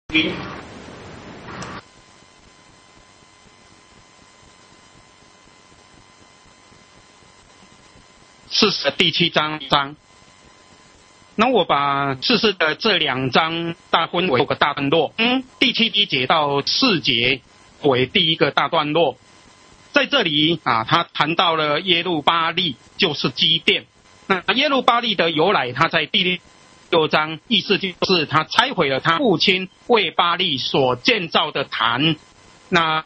士师第7章。那我把士师的这2章大分为6个大段落，第7节到4节为第一个大段落。在这里他谈到了耶路巴力，就是基甸。那耶路巴力的由来，他在第6章，意思就是他拆毁了他父亲为巴力所建造的坛。那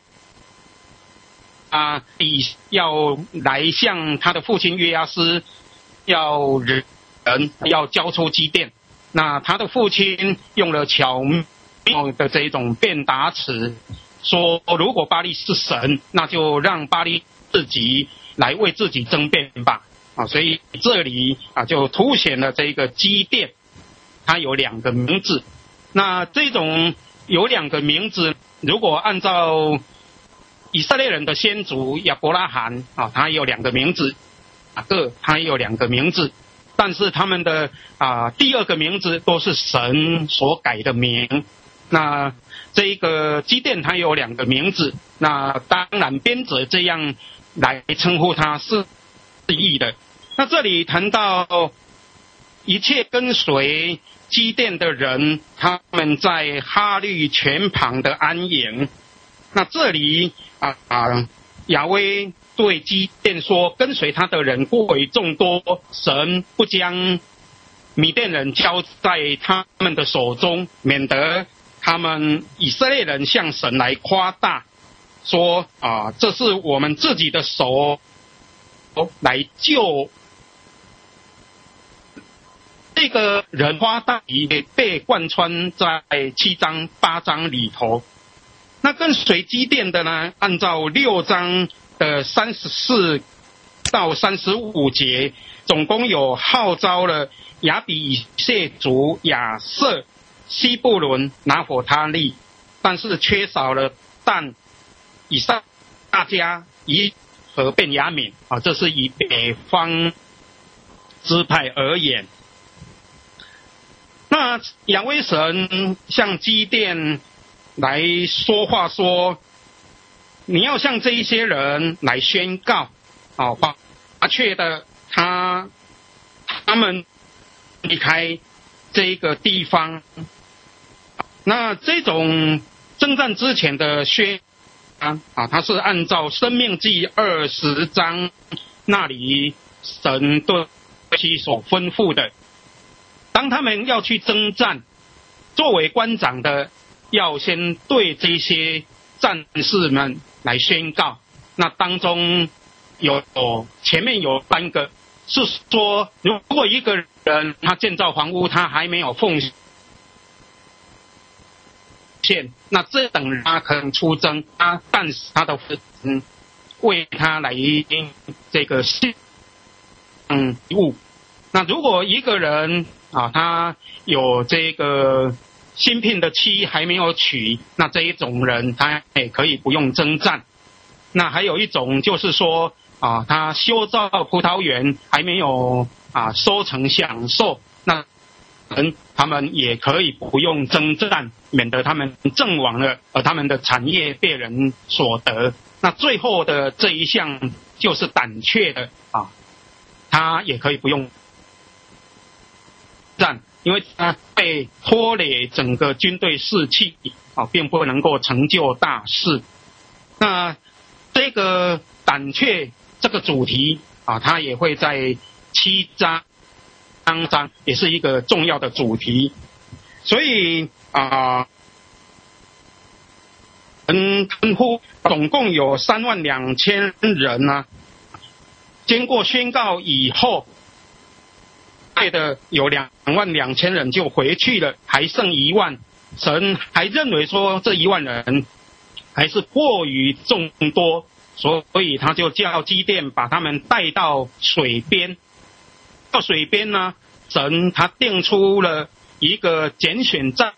要来向他的父亲约阿斯要人要交出基甸。那他的父亲用了巧妙的这种辩答词，说如果巴力是神，那就让巴力自己来为自己争辩吧。所以这里就凸显了这个基甸，他有2个名字。那这种有2个名字，如果按照以色列人的先祖亚伯拉罕他也有2个名字，他也有2个名字，但是他们的第2个名字都是神所改的名。那这个基甸他有2个名字，那当然编者这样来称呼他是意的。那这里谈到一切跟随基甸的人，他们在哈律泉旁的安营。那这里亚威对基甸说，跟随他的人过为众多，神不将米甸人交在他们的手中，免得他们以色列人向神来夸大，说这是我们自己的手来救。这个人夸大也被贯穿在7章8章里头。那跟随基甸的呢，按照6章的34到35节，总共有号召了亚比以谢族、亚瑟、西布伦、拿弗他利，但是缺少了但、以撒迦、以和便雅悯这是以北方支派而言。那亚威神向基甸来说话，说你要向这一些人来宣告麻雀的他们离开这个地方。那这种征战之前的宣它是按照申命记20章那里神对其所吩咐的。当他们要去征战，作为官长的要先对这些战士们来宣告。那当中前面有3个是说，如果一个人他建造房屋，他还没有奉献，那这等人他可能出征，但是他的为他来这个献物。那如果一个人他有这个新聘的妻还没有娶，那这一种人他也可以不用征战。那还有一种就是说他修造葡萄园还没有收成享受，那他们也可以不用征战，免得他们阵亡了，而他们的产业被人所得。那最后的这一项就是胆怯的他也可以不用战，因为他被拖累整个军队士气并不能够成就大事。那这个胆怯这个主题它也会在7章也是一个重要的主题。所以总共有32000人经过宣告以后，有22000人就回去了，还剩1万。神还认为说这1万人还是过于众多，所以他就叫基甸把他们带到水边。到水边呢，神他定出了一个拣选战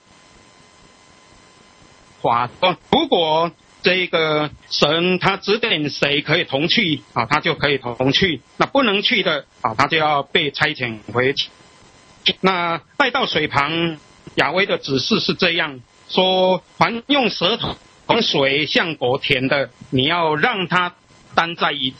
法，如果这个神他指点谁可以同去他就可以同去，那不能去的他就要被差遣回去。那带到水旁，亚威的指示是这样， 说凡用舌头捧水向狗舔的，你要让它单在一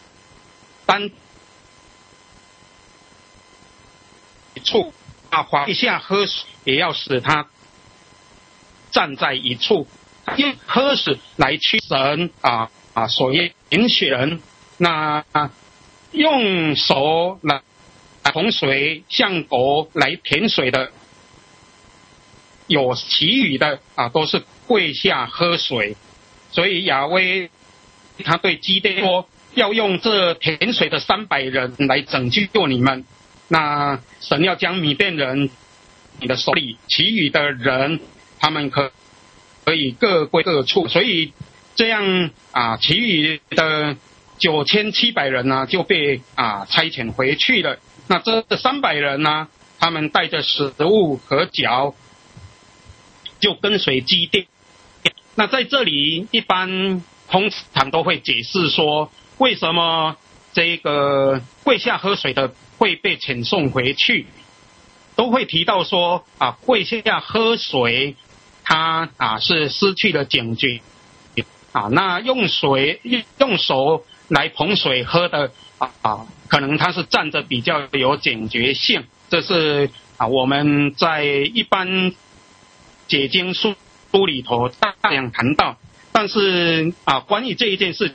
处啊，一下喝水也要使它站在一处，用喝水来驱神所谓引血人。那用手来捧水向狗来舔水的，有其余的都是跪下喝水。所以亚威他对基甸说，要用这舔水的300人来拯救你们。那神要将米甸人你的手里，其余的人他们可以各归各处。所以这样其余的9700人呢就被差遣回去了。那这300人呢，他们带着食物和脚就跟随基甸。那在这里一般通常都会解释说，为什么这个跪下喝水的会被遣送回去，都会提到说跪下喝水他是失去了警觉那用手来捧水喝的可能他是站着比较有警觉性。这是我们在一般解经书里头大量谈到。但是关于这一件事，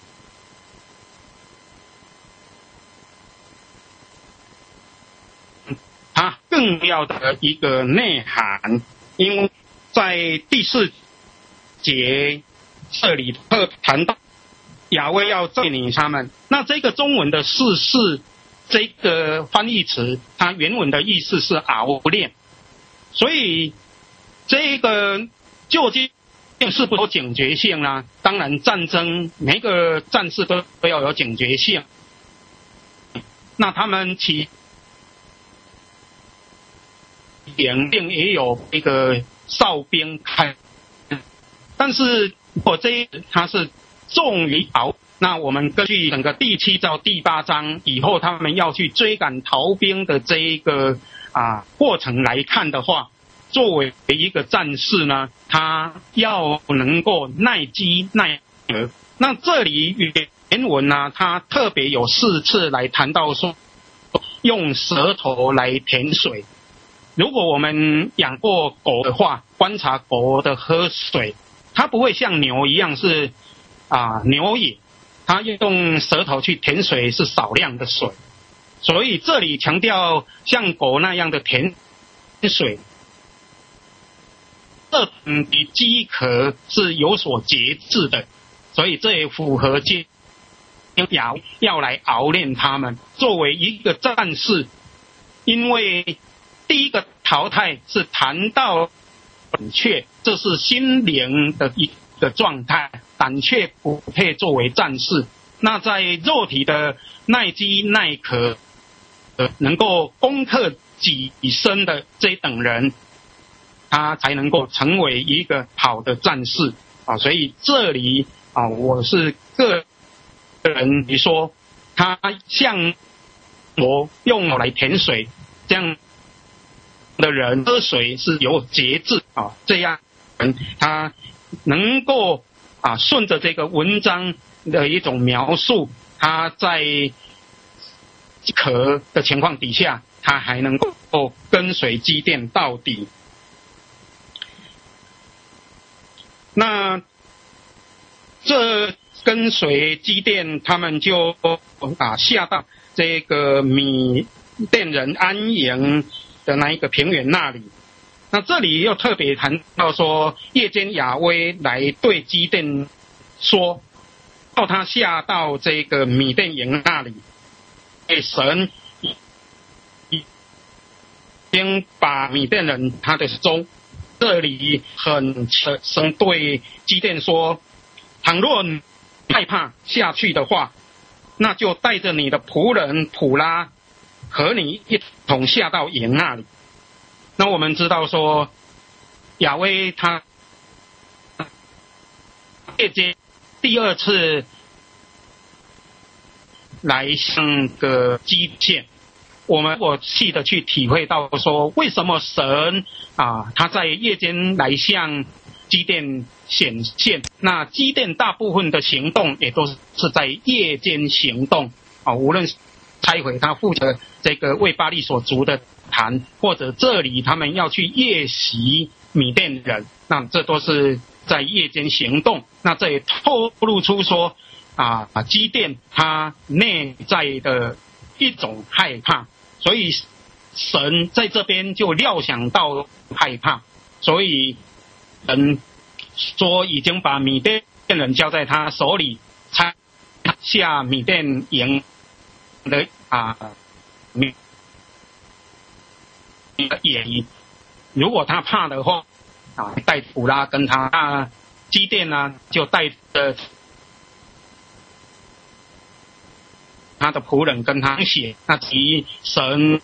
它更重要的一个内涵，因为在第4节这里特谈到亚威要带领他们。那这个中文的试试这个翻译词，它原文的意思是熬练。所以这个究竟是不是有警觉性呢？当然战争每个战士都要有警觉性。那他们起点定也有一个哨兵看，但是他是重于逃。那我们根据整个第7到第8章以后，他们要去追赶逃兵的这一个过程来看的话，作为一个战士呢，他要能够耐饥耐饿。那这里原文呢，他特别有4次来谈到说，用舌头来舔水。如果我们养过狗的话，观察狗的喝水，它不会像牛一样是牛也，它用舌头去舔水是少量的水。所以这里强调像狗那样的舔水，这比饥渴是有所节制的。所以这也符合要来熬练他们作为一个战士。因为第一个淘汰是谈到胆怯，这是心灵的一个状态，胆怯不配作为战士。那在肉体的耐饥耐渴能够攻克己身的这一等人，他才能够成为一个好的战士所以这里我是个人你说他像我用来舔水这样的人，喝水是有节制这样人他能够顺着这个文章的一种描述，他在渴的情况底下，他还能够跟随基甸到底。那这跟随基甸，他们就下到这个米甸人安营的那一个平原那里。那这里又特别谈到说，夜间亚威来对基甸说，到他下到这个米甸营那里，神已经把米甸人他的手。这里很神对基甸说，倘若你害怕下去的话，那就带着你的仆人普拉和你一同下到营那里。那我们知道说，亚威他夜间第2次来向个基甸， 我们细的去体会到说，为什么神他在夜间来向基甸显现？那基甸大部分的行动也都是在夜间行动无论拆毁他父的这个为巴力所筑的坛，或者这里他们要去夜袭米甸人，那这都是在夜间行动。那这也透露出说基甸他内在的一种害怕，所以神在这边就料想到害怕，所以人说已经把米甸人交在他手里，拆下米甸营的野，如果他怕的话带普拉跟他基甸就带着他的仆人跟他写，那其神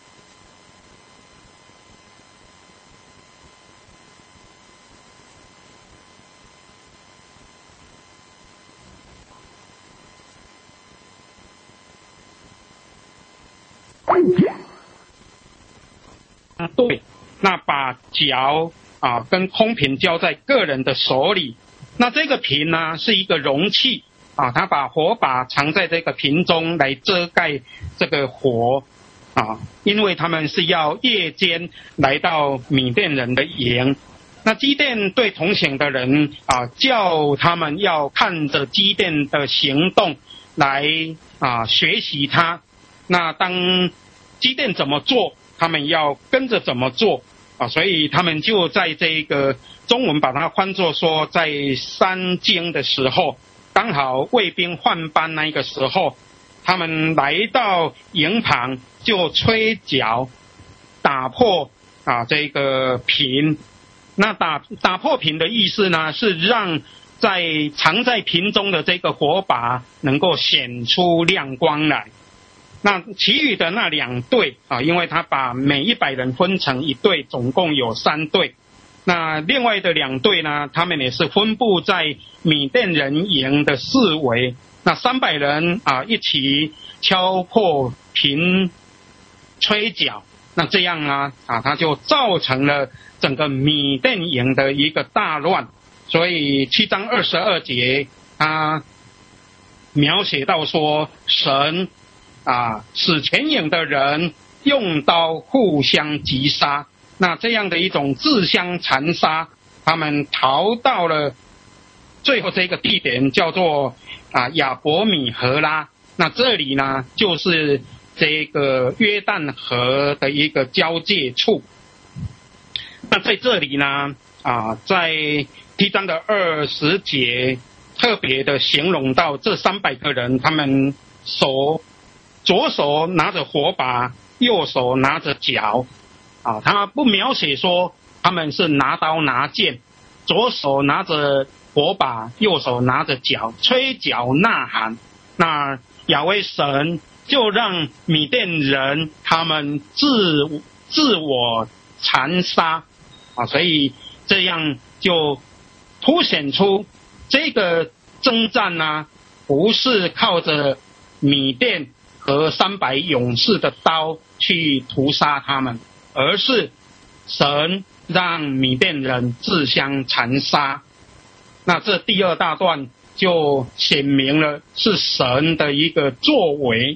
对，那把脚跟空瓶交在个人的手里，那这个瓶呢是一个容器他把火把藏在这个瓶中来遮盖这个火因为他们是要夜间来到米甸人的营。那基甸对同行的人叫他们要看着基甸的行动来学习他。那当基甸怎么做，他们要跟着怎么做所以他们就在这个中文把它换作说，在三更的时候，刚好卫兵换班那个时候，他们来到营旁就吹角打破这个瓶。那打破瓶的意思呢，是让藏在瓶中的这个火把能够显出亮光来。那其余的那2队因为他把每100人分成1队，总共有3队。那另外的2队呢，他们也是分布在米甸人营的四围。那300人一起敲破瓶吹角，那这样他就造成了整个米甸营的一个大乱。所以7章22节他描写到说，神使全营的人用刀互相击杀。那这样的一种自相残杀，他们逃到了最后这个地点叫做亚伯米荷拉。那这里呢就是这个约旦河的一个交界处。那在这里呢在7章的20节特别的形容到这300个人，他们左手拿着火把，右手拿着角他不描写说他们是拿刀拿剑，左手拿着火把，右手拿着角，吹角呐喊。那亚威神就让米甸人他们自我残杀所以这样就凸显出这个征战不是靠着米甸和300勇士的刀去屠杀他们，而是神让米甸人自相残杀。那这第2大段就显明了是神的一个作为。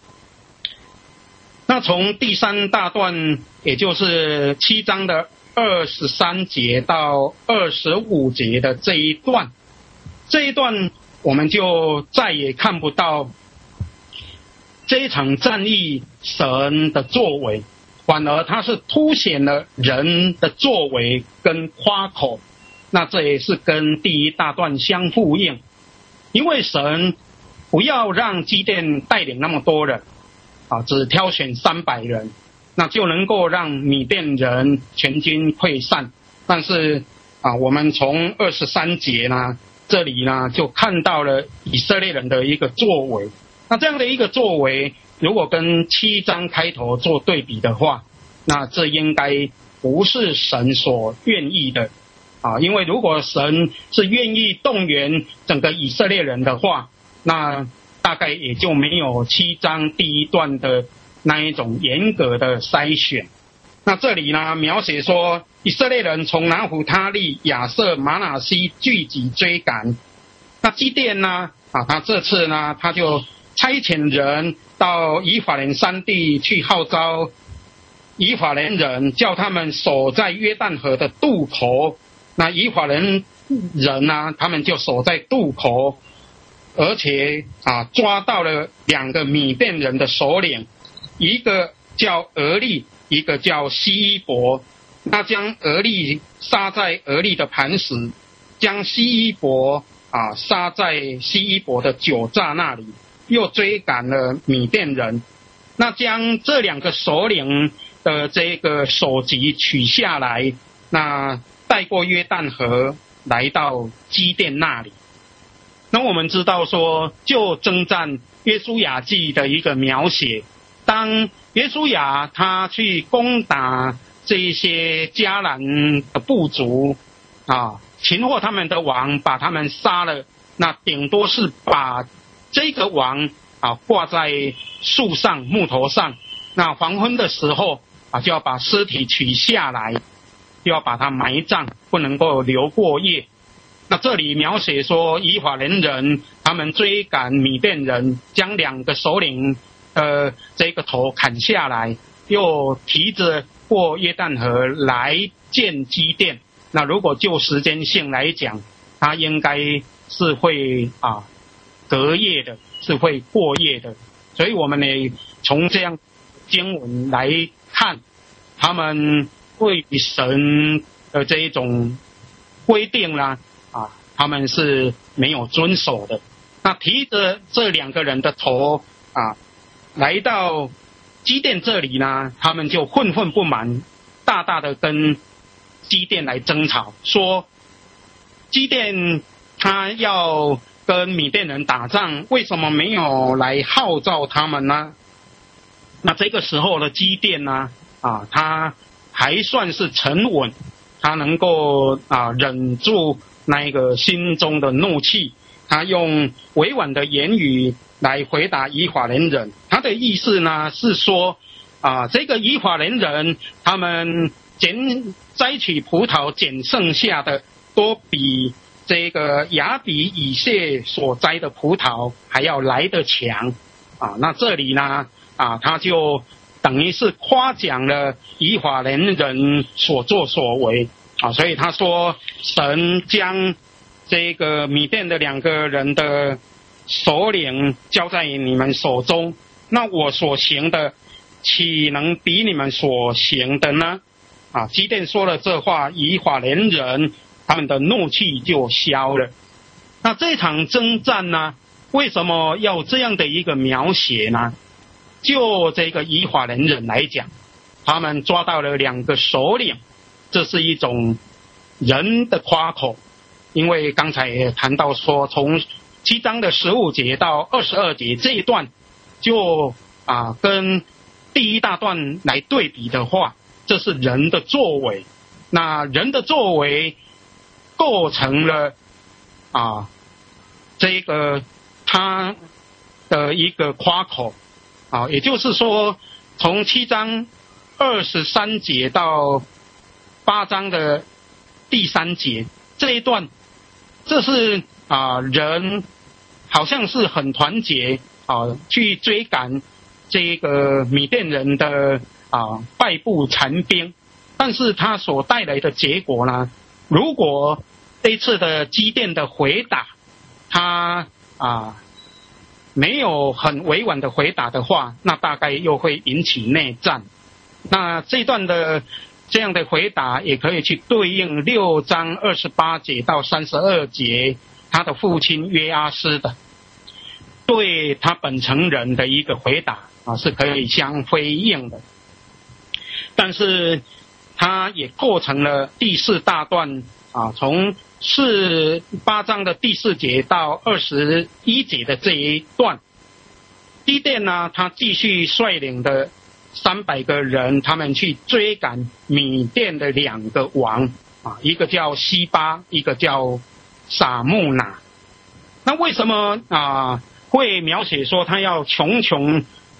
那从第3大段，也就是7章的23节到25节的这一段我们就再也看不到这一场战役神的作为，反而它是凸显了人的作为跟夸口。那这也是跟第1大段相呼应，因为神不要让基甸带领那么多人只挑选300人，那就能够让米甸人全军溃散。但是我们从23节呢，这里呢就看到了以色列人的一个作为。那这样的一个作为，如果跟7章开头做对比的话，那这应该不是神所愿意的因为如果神是愿意动员整个以色列人的话，那大概也就没有7章第1段的那一种严格的筛选。那这里呢，描写说以色列人从拿弗他利、亚设、玛拿西聚集追赶。那基甸呢，他这次呢，他就差遣人到以法莲山地去号召以法莲人，叫他们守在约旦河的渡口。那以法莲人呢，他们就守在渡口，而且抓到了2个米甸人的首领，一个叫俄利，一个叫西伊伯。那将俄利杀在俄利的磐石，将西伊伯杀在西伊伯的酒榨那里，又追赶了米甸人。那将这2个首领的这个首级取下来，那带过约旦河，来到基甸那里。那我们知道说，就征战约书亚记的一个描写，当约书亚他去攻打这一些迦南的部族擒获他们的王，把他们杀了，那顶多是把这个王挂在树上木头上，那黄昏的时候就要把尸体取下来，就要把它埋葬，不能够留过夜。那这里描写说，以法莲人他们追赶米甸人，将2个首领这个头砍下来，又提着过约旦河来见基甸。那如果就时间性来讲，他应该是会隔夜的，是会过夜的。所以我们呢，从这样经文来看，他们对神的这一种规定啦他们是没有遵守的。那提着这2个人的头来到基甸这里呢，他们就愤愤不满，大大的跟基甸来争吵，说基甸他要跟米甸人打仗，为什么没有来号召他们呢？那这个时候的基甸呢他还算是沉稳，他能够忍住那个心中的怒气，他用委婉的言语来回答以法莲人。他的意思呢是说这个以法莲人他们摘取葡萄捡剩下的都比这个亚比以谢所摘的葡萄还要来得强那这里呢他就等于是夸奖了以法莲人所作所为所以他说，神将这个米甸的2个人的首领交在你们手中，那我所行的岂能比你们所行的呢？基甸说了这话，以法莲人他们的怒气就消了。那这场征战呢，为什么要这样的一个描写呢？就这个以法莲人来讲，他们抓到了2个首领，这是一种人的夸口。因为刚才也谈到说，从7章的15节到22节这一段，就跟第一大段来对比的话，这是人的作为。那人的作为构成了这个他的一个夸口也就是说，从7章23节到8章的第3节这一段，这是人好像是很团结去追赶这个米甸人的败部残兵，但是他所带来的结果呢，如果这一次的基甸的回答他没有很委婉的回答的话，那大概又会引起内战。那这段的这样的回答也可以去对应6章28节到32节他的父亲约阿斯的对他本城人的一个回答是可以相辉映的。但是他也构成了第4大段从8章的第4节到21节的这一段，基甸呢，他继续率领的300个人，他们去追赶米甸的2个王一个叫西巴，一个叫撒木拿。那为什么会描写说他要穷穷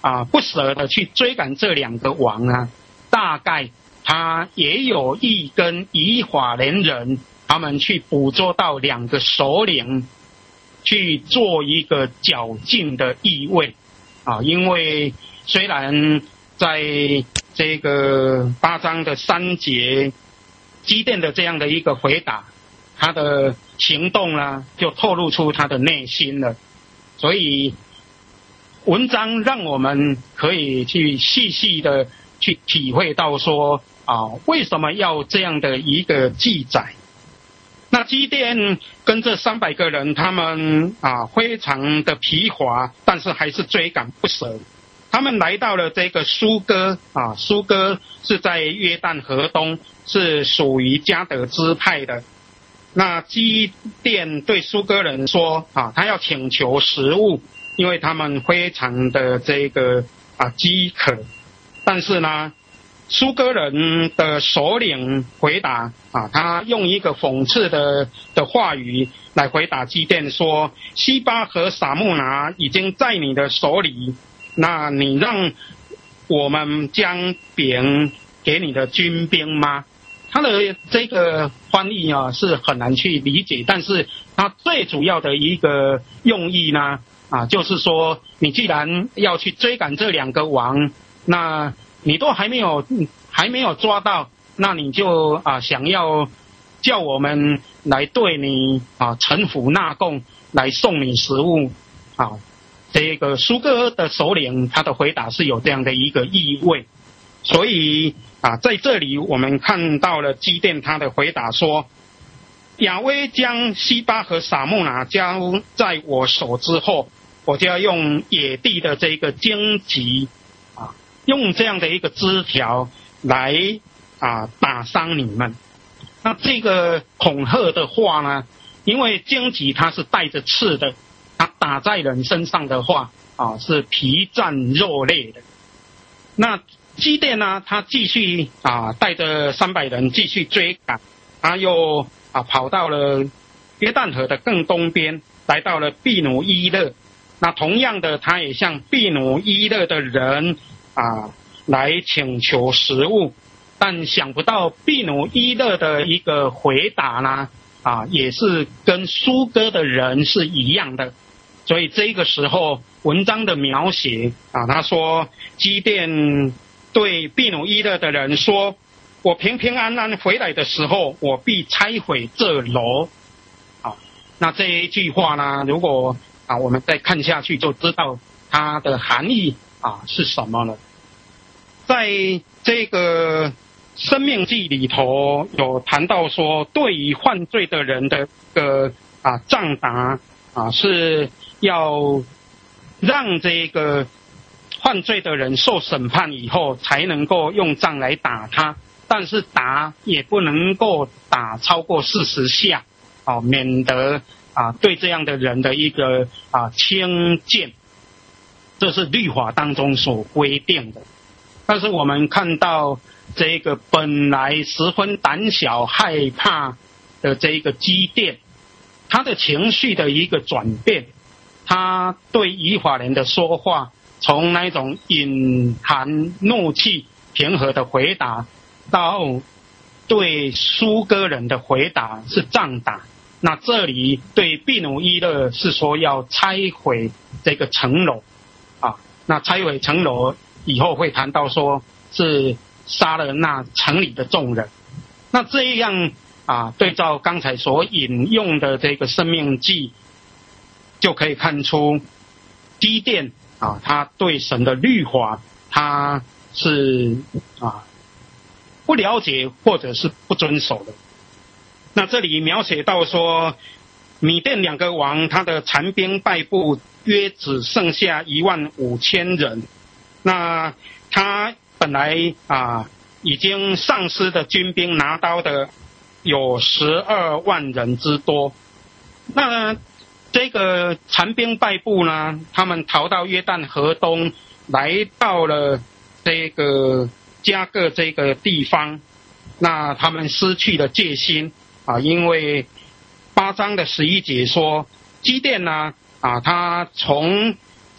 不舍得去追赶这2个王啊，大概他也有意跟以法莲人他们去捕捉到2个首领，去做一个较劲的意味因为虽然在这个8章的3节，基甸的这样的一个回答，他的行动呢就透露出他的内心了，所以文章让我们可以去细细的去体会到说为什么要这样的一个记载。那基甸跟这300个人，他们非常的疲乏，但是还是追赶不舍。他们来到了这个苏哥苏哥是在约旦河东，是属于迦得支派的。那基甸对苏哥人说他要请求食物，因为他们非常的这个饥渴。但是呢，苏哥人的首领回答他用一个讽刺的话语来回答基甸说，西巴和撒慕拿已经在你的手里，那你让我们将饼给你的军兵吗？他的这个翻译是很难去理解，但是他最主要的一个用意呢就是说，你既然要去追赶这2个王，那你都还没有抓到，那你就想要叫我们来对你臣服纳贡，来送你食物这个苏哥的首领他的回答是有这样的一个意味。所以在这里我们看到了基甸他的回答说，亚威将西巴和撒慕拿交在我手之后，我就要用野地的这个荆棘用这样的一个枝条来打伤你们。那这个恐吓的话呢，因为荆棘它是带着刺的，它打在人身上的话是皮绽肉裂的。那基甸呢，他继续带着300人继续追赶，他又跑到了约旦河的更东边，来到了毗努伊勒。那同样的，他也向毗努伊勒的人来请求食物，但想不到毗努伊勒的一个回答呢也是跟苏哥的人是一样的。所以这个时候文章的描写他说基甸对毗努伊勒的人说，我平平安安回来的时候，我必拆毁这楼。那这一句话呢，如果我们再看下去就知道它的含义是什么了。在这个生命记里头有谈到说，对于犯罪的人的杖打是要让这个犯罪的人受审判以后才能够用杖来打他，但是打也不能够打超过40下免得对这样的人的一个轻贱，这是律法当中所规定的。但是我们看到这个本来十分胆小害怕的这个基甸，他的情绪的一个转变，他对以法莲的说话，从那种隐含怒气平和的回答，到对苏哥人的回答是杖打。那这里对毗努伊勒是说要拆毁这个城楼那拆毁城楼以后会谈到说是杀了那城里的众人。那这样对照刚才所引用的这个生命记，就可以看出基甸他对神的律法他是不了解或者是不遵守的。那这里描写到说，米甸2个王他的残兵败部约只剩下15000人，那他本来已经丧失的军兵拿刀的有12万人之多。那这个残兵败部呢，他们逃到约旦河东，来到了这个加各这个地方，那他们失去了戒心因为8章的11节说，基甸呢他从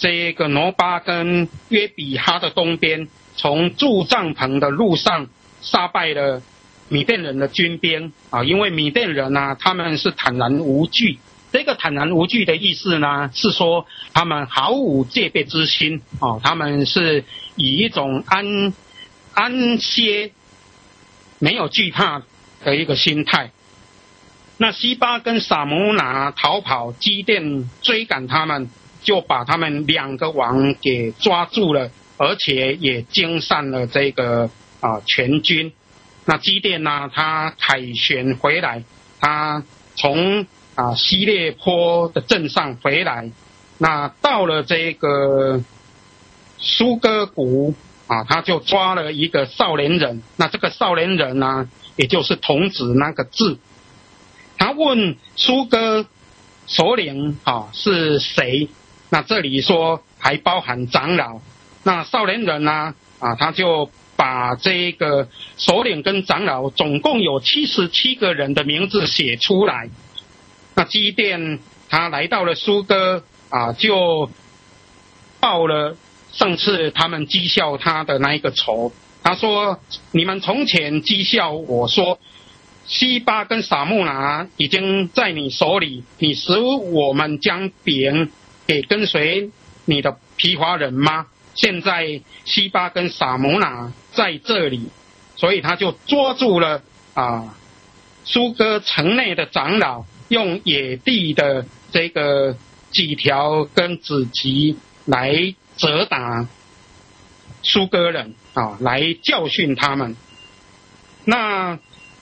这个挪巴跟约比哈的东边，从筑帐篷的路上杀败了米甸人的军兵啊，因为米甸人啊，他们是坦然无惧。这个坦然无惧的意思呢，是说他们毫无戒备之心啊，他们是以一种安歇、没有惧怕的一个心态。那西巴跟撒母拿逃跑，基甸追赶他们，就把他们2个王给抓住了，而且也惊散了这个全军。那基甸呢，他凯旋回来，他从希列坡的镇上回来，那到了这个苏哥谷他就抓了一个少年人。那这个少年人呢，也就是童子那个字。他问苏哥首领是谁？那这里说还包含长老。那少年人呢他就把这个首领跟长老总共有77个人的名字写出来。那基甸他来到了苏哥就报了上次他们讥笑他的那一个仇。他说：你们从前讥笑我说西巴跟撒母拿已经在你手里，你使我们将饼给跟随你的毗华人吗？现在西巴跟撒母拿在这里，所以他就捉住了苏哥城内的长老，用野地的这个几条跟子集来责打苏哥人来教训他们。那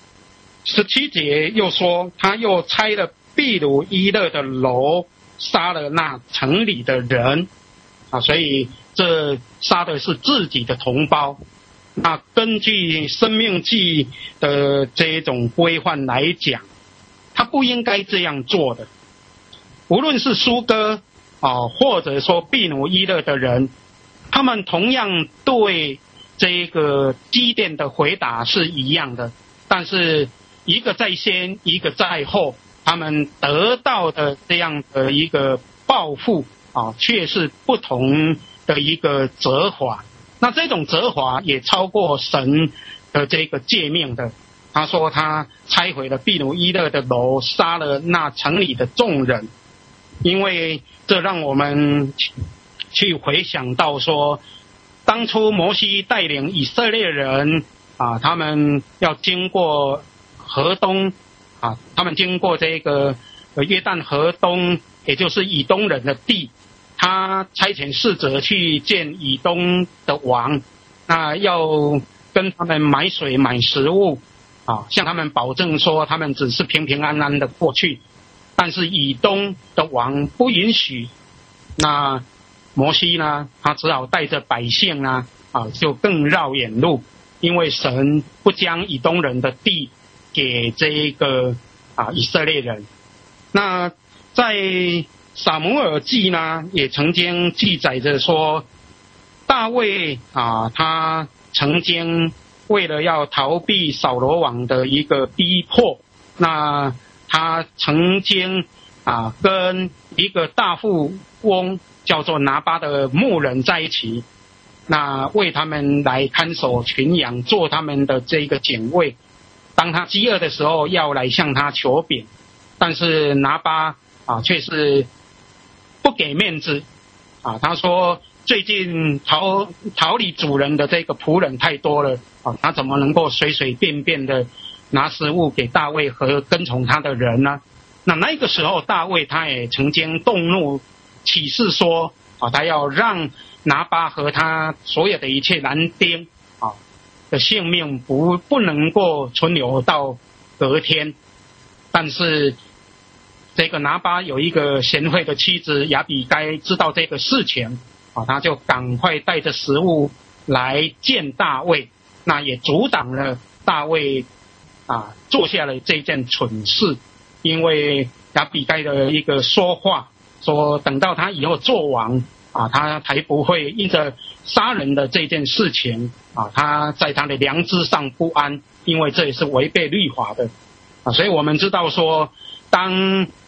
17节又说，他又拆了毗鲁伊勒的楼，杀了那城里的人所以这杀的是自己的同胞。那根据生命记的这种规范来讲，他不应该这样做的。无论是苏哥或者说毗鲁伊勒的人，他们同样对这个基甸的回答是一样的，但是一个在先，一个在后，他们得到的这样的一个报复却是不同的一个责罚。那这种责罚也超过神的这个诫命的。他说他拆毁了毗鲁伊勒的楼，杀了那城里的众人。因为这让我们去回想到说，当初摩西带领以色列人他们要经过河东他们经过这个约旦河东，也就是以东人的地。他差遣使者去见以东的王，那要跟他们买水买食物向他们保证说他们只是平平安安的过去。但是以东的王不允许，那摩西呢，他只好带着百姓呢就更绕远路，因为神不将以东人的地给这个以色列人。那在撒母耳记呢，也曾经记载着说，大卫他曾经为了要逃避扫罗王的一个逼迫，那他曾经跟一个大富翁叫做拿巴的牧人在一起，那为他们来看守群羊，做他们的这个警卫。当他饥饿的时候，要来向他求饼，但是拿巴却是不给面子他说最近逃离主人的这个仆人太多了他怎么能够随随便便的拿食物给大卫和跟从他的人呢？那个时候大卫他也曾经动怒，起誓说他要让拿巴和他所有的一切男丁的性命不能够存留到隔天。但是这个拿巴有一个贤惠的妻子亚比该知道这个事情他就赶快带着食物来见大卫，那也阻挡了大卫做下了这件蠢事。因为亚比该的一个说话，说等到他以后做王他才不会因着杀人的这件事情他在他的良知上不安，因为这也是违背律法的所以我们知道说，当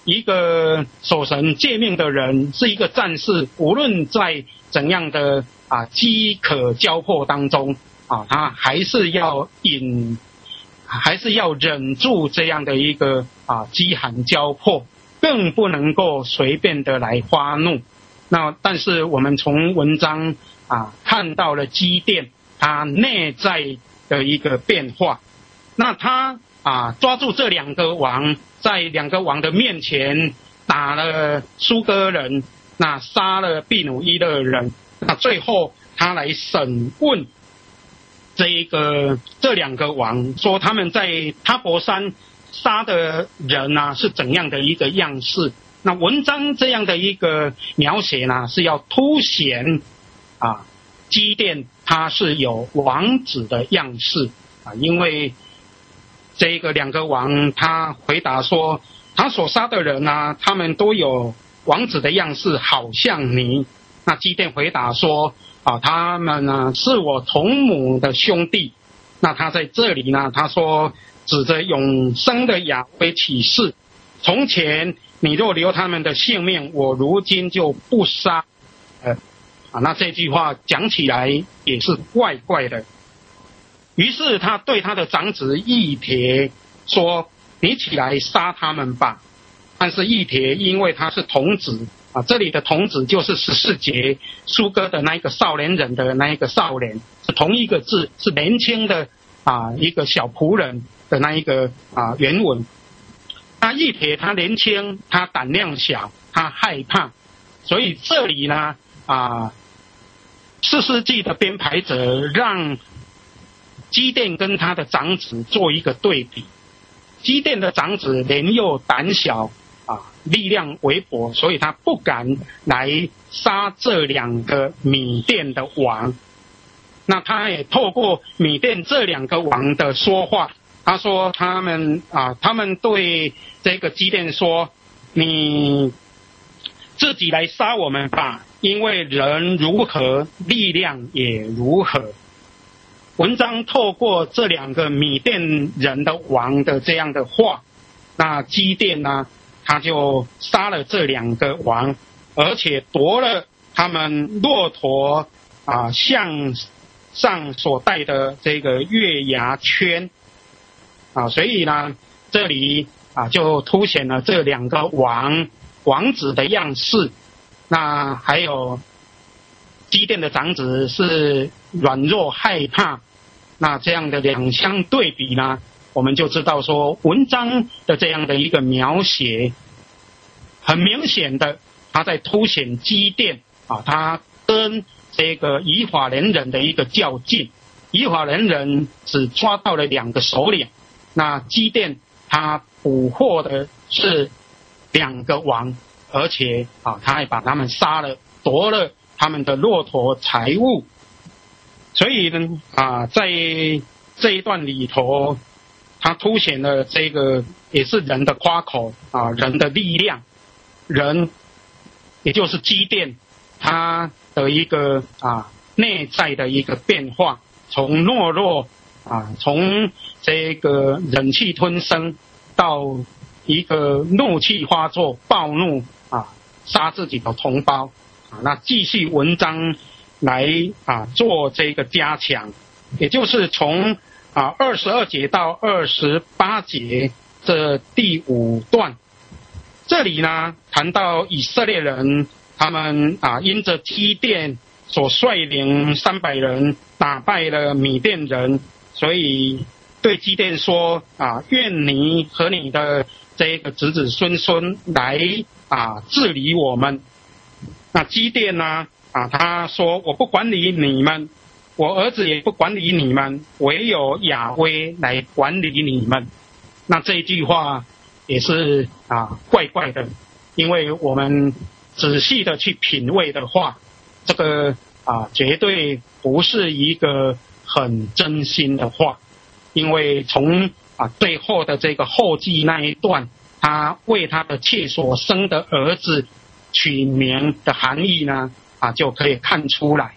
一个守神诫命的人，是一个战士，无论在怎样的饥渴交迫当中他还是要忍住这样的一个饥寒交迫，更不能够随便的来发怒。那但是我们从文章看到了基甸他内在的一个变化。那他抓住这两个王，在两个王的面前打了苏哥人，那杀了毗努伊勒人，那最后他来审问这两个王，说他们在他伯山杀的人是怎样的一个样式。那文章这样的一个描写呢，是要凸显基甸他是有王子的样式因为这个两个王他回答说，他所杀的人他们都有王子的样式，好像你。那基甸回答说他们是我同母的兄弟。那他在这里呢，他说指着永生的亚威起誓，从前你若留他们的性命，我如今就不杀。那这句话讲起来也是怪怪的。于是他对他的长子义帖说，你起来杀他们吧。但是义帖因为他是童子这里的童子就是14节苏哥的那一个少年人的那一个少年，是同一个字，是年轻的一个小仆人的那一个原文。那义帖他年轻，他胆量小，他害怕，所以这里呢士师记的编排者让基甸跟他的长子做一个对比。基甸的长子年幼胆小力量微薄，所以他不敢来杀这两个米甸的王。那他也透过米甸这两个王的说话，他说他们对这个基甸说，你自己来杀我们吧，因为人如何，力量也如何。文章透过这两个米甸人的王的这样的话，那基甸呢，他就杀了这两个王，而且夺了他们骆驼项上所戴的这个月牙圈所以呢这里就凸显了这两个王子的样式。那还有基甸的长子是软弱害怕，那这样的两相对比呢，我们就知道说文章的这样的一个描写很明显的他在凸显基甸他跟这个以法莲人的一个较劲。以法莲人只抓到了2个首领，那基甸他捕获的是2个王，而且他还把他们杀了，夺了他们的骆驼财物。所以呢在这一段里头，他凸显了这个也是人的夸口人的力量，人也就是基甸他的一个内在的一个变化，从懦弱从这个忍气吞声到一个怒气发作，暴怒杀自己的同胞那继续文章来做这个加强，也就是从22节到28节这第5段，这里呢谈到以色列人他们因着基甸所率领300人打败了米甸人，所以对基甸说愿你和你的这个子子孙孙来治理我们。那基甸呢他说我不管理你们，我儿子也不管理你们，唯有亚威来管理你们。那这一句话也是怪怪的，因为我们仔细的去品味的话，这个绝对不是一个很真心的话。因为从最后的这个后记那一段，他为他的妾所生的儿子取名的含义呢就可以看出来。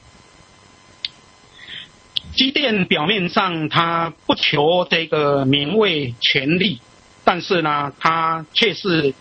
基甸表面上他不求这个名位权力，但是呢他却是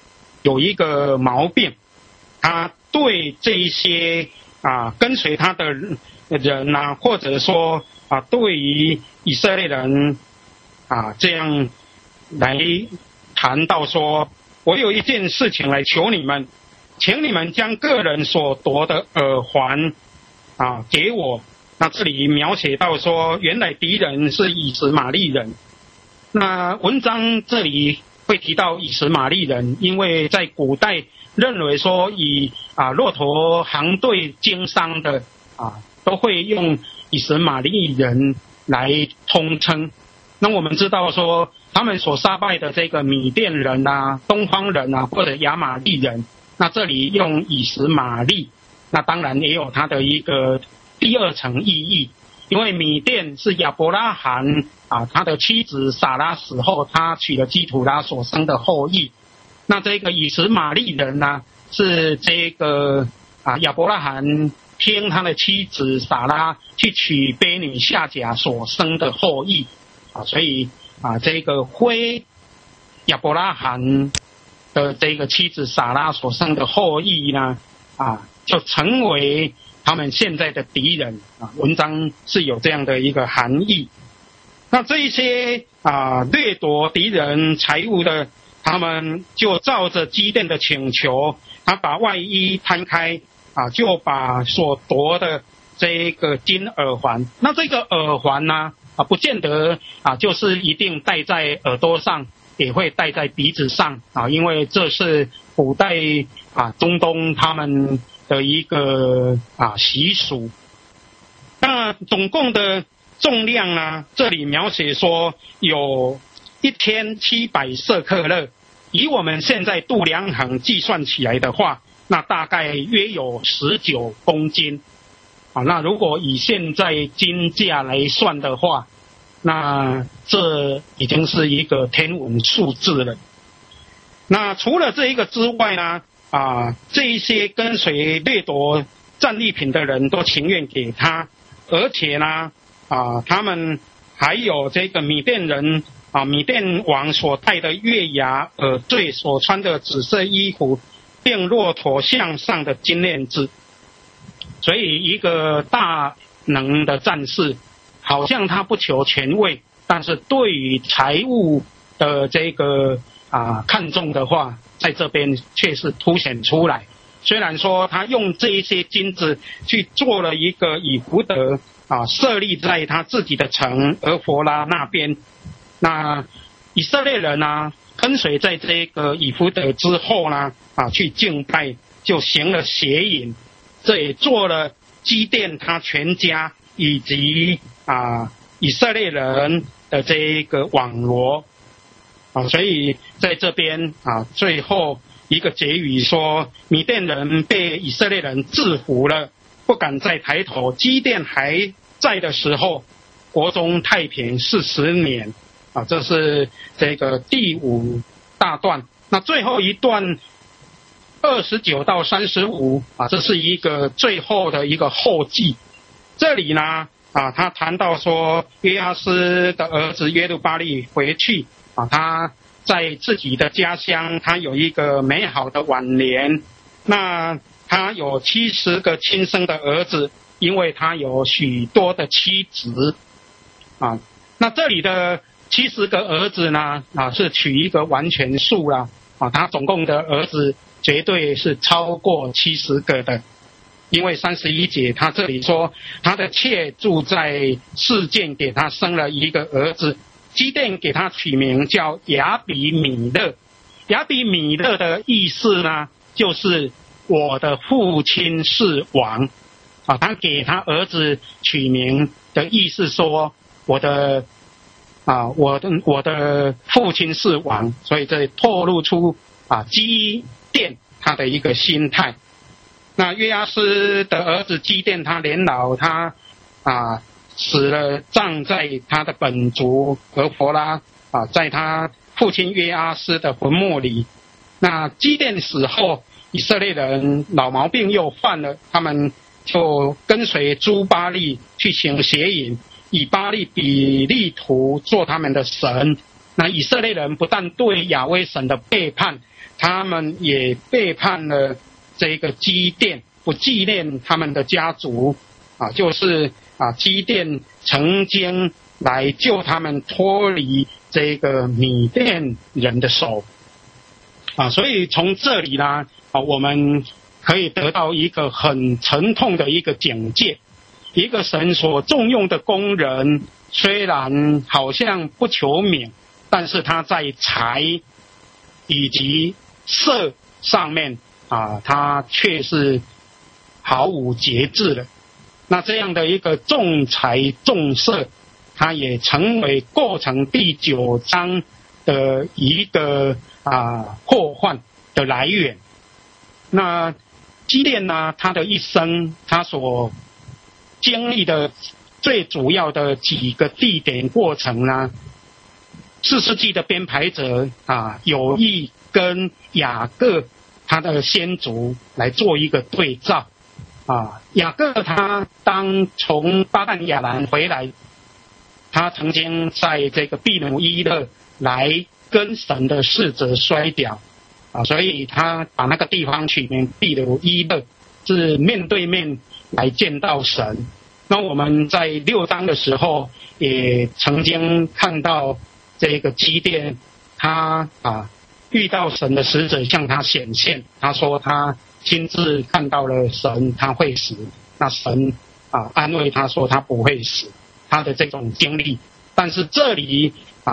有一个毛病，他对这一些跟随他的人啊，或者说对于以色列人这样来谈到说，我有一件事情来求你们，请你们将个人所夺的耳环给我。那这里描写到说，原来敌人是以实玛利人。那文章这里会提到以实玛利人，因为在古代认为说以骆驼行队经商的都会用以实玛利人来通称。那我们知道说他们所杀败的这个米甸人东方人或者亚玛利人，那这里用以实玛利，那当然也有它的一个第二层意义，因为米甸是亚伯拉罕他的妻子撒拉死后，他娶了基土拉所生的后裔。那这个以实玛利人呢，是这个亚伯拉罕听他的妻子撒拉去娶卑女夏甲所生的后裔所以这个非亚伯拉罕的这个妻子撒拉所生的后裔呢就成为他们现在的敌人文章是有这样的一个含义。那这一些掠夺敌人财物的，他们就照着基甸的请求，他把外衣摊开就把所夺的这个金耳环，那这个耳环呢不见得就是一定戴在耳朵上，也会戴在鼻子上因为这是古代中东他们的一个习俗。那总共的重量呢，这里描写说有1700舍克勒，以我们现在度量衡计算起来的话，那大概约有19公斤那如果以现在金价来算的话，那这已经是一个天文数字了。那除了这一个之外呢这一些跟随掠夺战利品的人都情愿给他，而且呢他们还有这个米甸人米甸王所戴的月牙耳坠，所穿的紫色衣服，并骆驼项上的金链子。所以一个大能的战士，好像他不求权位，但是对于财物的这个看重的话，在这边却是凸显出来。虽然说他用这一些金子去做了一个以弗得设立在他自己的城俄弗拉那边，那以色列人跟随在这个以弗得之后呢去敬拜，就行了邪淫，这也做了基甸他全家以及以色列人的这个网罗所以在这边最后一个结语说，米甸人被以色列人制服了，不敢再抬头。基甸还在的时候，国中太平40年这是这个第5大段。那最后一段29到35这是一个最后的一个后记。这里呢他谈到说，约阿斯的儿子约路巴力回去他在自己的家乡，他有一个美好的晚年。那他有70个亲生的儿子，因为他有许多的妻子那这里的70个儿子呢是取一个完全数啦他总共的儿子绝对是超过70个的。因为31节他这里说，他的妾住在示剑，给他生了一个儿子，基甸给他取名叫亚比米勒。亚比米勒的意思呢，就是我的父亲是王他给他儿子取名的意思说，我的父亲是王，所以这透露出基甸他的一个心态。那约阿斯的儿子基甸他年老，他死了，葬在他的本族俄弗拉在他父亲约阿斯的坟墓里。那基甸死后，以色列人老毛病又犯了，他们就跟随诸巴力去行邪淫，以巴力比利图做他们的神那以色列人不但对亚威神的背叛，他们也背叛了这个基甸，不纪念他们的家族就是基甸曾经来救他们脱离这个米甸人的手所以从这里呢我们可以得到一个很沉痛的一个警戒，一个神所重用的工人，虽然好像不求名，但是他在财以及色上面他却是毫无节制的。那这样的一个重财重色，它也成为构成第9章的一个祸患的来源。那基甸呢，他的一生，他所经历的最主要的几个地点过程呢，4世纪的编排者有意跟雅各他的先祖来做一个对照雅各他当从巴旦亚兰回来，他曾经在这个毗努伊勒来跟神的使者摔跤所以他把那个地方取名毗努伊勒，是面对面来见到神。那我们在6章的时候也曾经看到这个基甸，他遇到神的使者向他显现，他说他亲自看到了神，他会死。那神安慰他说他不会死，他的这种经历。但是这里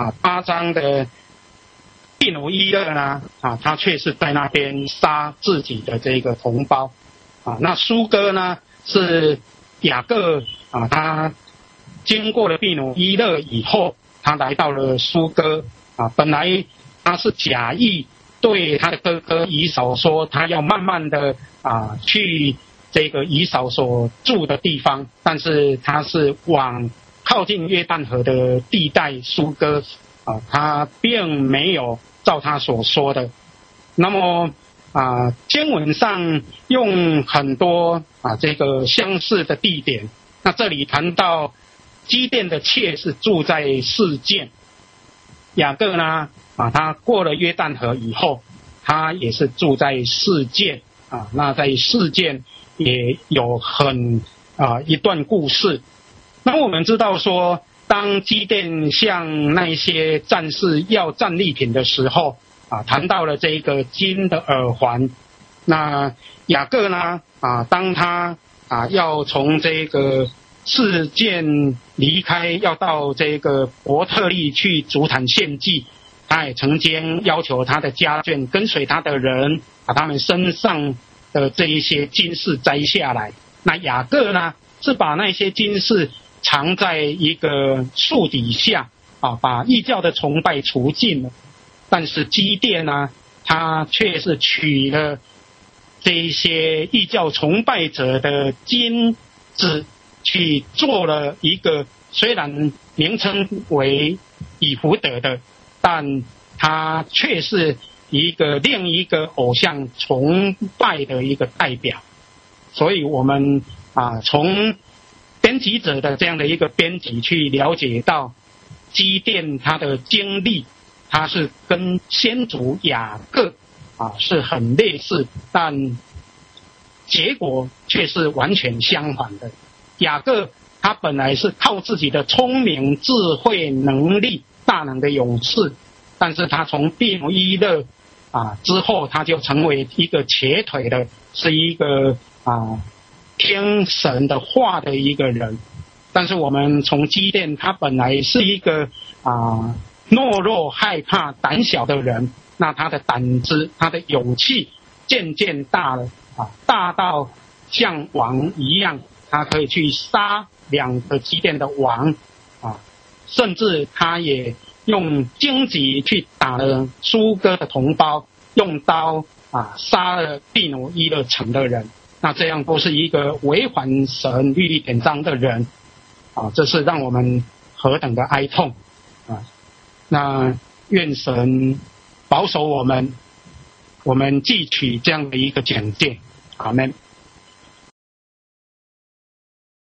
8章的毗努伊勒呢他却是在那边杀自己的这个同胞那苏哥呢是雅各他经过了毗努伊勒以后，他来到了苏哥本来他是假意对他的哥哥以扫说他要慢慢的去这个以扫所住的地方，但是他是往靠近约旦河的地带苏哥他并没有照他所说的。那么经文上用很多这个相似的地点。那这里谈到基甸的妾是住在示剑，雅各呢他过了约旦河以后，他也是住在示剑那在示剑也有一段故事。那我们知道说，当基甸向那些战士要战利品的时候谈到了这个金的耳环。那雅各呢当他要从这个示剑离开，要到这个伯特利去足坛献祭，他也曾经要求他的家眷跟随他的人把他们身上的这一些金饰摘下来。那雅各呢是把那些金饰藏在一个树底下把异教的崇拜除尽了。但是基甸呢，他却是取了这一些异教崇拜者的金子，去做了一个虽然名称为以弗得的，但它却是另一个偶像崇拜的一个代表。所以我们从编辑者的这样的一个编辑去了解到基甸他的经历，他是跟先祖雅各是很类似，但结果却是完全相反的。雅各他本来是靠自己的聪明、智慧、能力、大能的勇士，但是他从毗努伊勒之后，他就成为一个瘸腿的，是一个听神的话的一个人。但是我们从基甸，他本来是一个懦弱、害怕、胆小的人，那他的胆子、他的勇气渐渐大了大到像王一样，他可以去杀2个基甸的王甚至他也用荆棘去打了苏哥的同胞，用刀杀了毗努伊勒城的人。那这样都是一个违反神律例典章的人这是让我们何等的哀痛那愿神保守我们汲取这样的一个警戒。阿们。